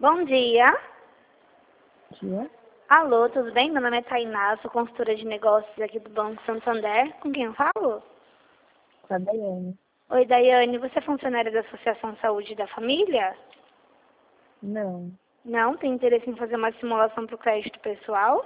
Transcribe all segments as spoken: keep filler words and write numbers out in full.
Bom dia. Dia. Alô, tudo bem? Meu nome é Tainá, sou consultora de negócios aqui do Banco Santander. Com quem eu falo? Com a Daiane. Oi, Daiane, você é funcionária da Associação Saúde da Família? Não. Não? Tem interesse em fazer uma simulação para o crédito pessoal?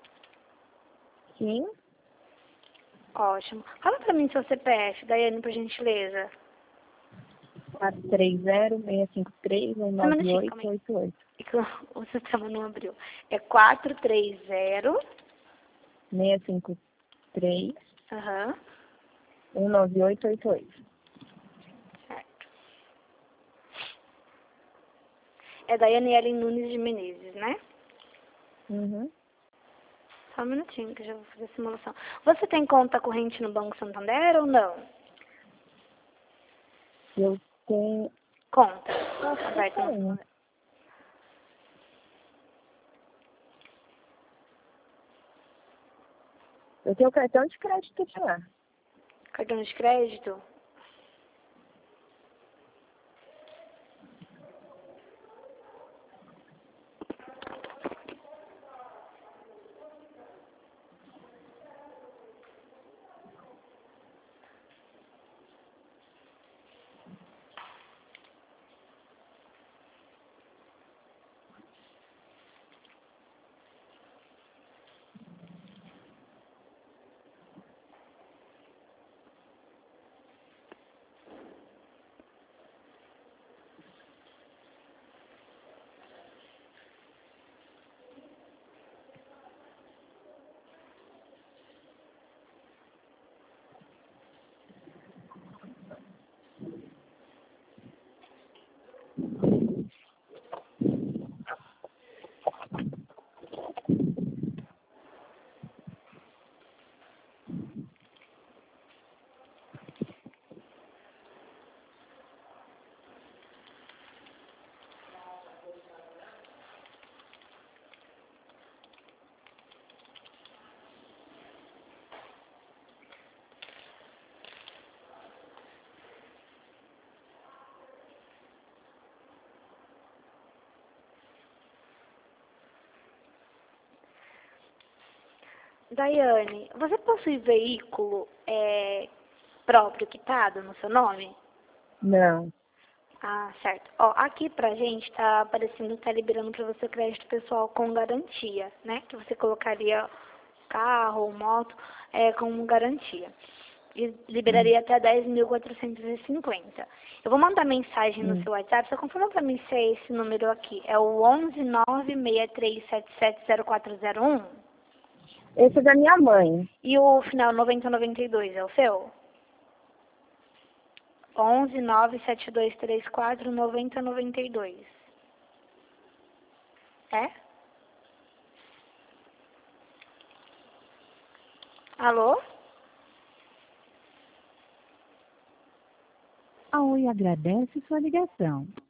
Sim. Ótimo. Fala para mim seu C P F, Daiane, por gentileza. quatro três zero, seis cinco três, um Só um nove minutinho, calma oito aí. oito oito. É que o o sistema não abriu. É quatro três zero. seis cinco três, Aham. um nove oito oito oito. Certo. É Daiane Ellen Nunes de Menezes, né? Uhum. Só um minutinho que eu já vou fazer a simulação. Você tem conta corrente no Banco Santander ou não? Eu tenho... Conta. Acho que Aberta no tenho. Santander. Eu tenho cartão de crédito de lá. Cartão de crédito? Daiane, você possui veículo é, próprio quitado no seu nome? Não. Ah, certo. Ó, aqui pra gente tá aparecendo que tá liberando pra você crédito pessoal com garantia, né? Que você colocaria carro ou moto é, com garantia. E Hum. liberaria até dez mil quatrocentos e cinquenta. Eu vou mandar mensagem no Hum. seu WhatsApp, você confirma pra mim se é esse número aqui. É o onze nove seis três sete sete zero quatro zero um? Esse é da minha mãe. E o final noventa noventa e dois é o seu? onze nove sete dois três quatro noventa noventa e dois. É? Alô? A Oi agradece sua ligação.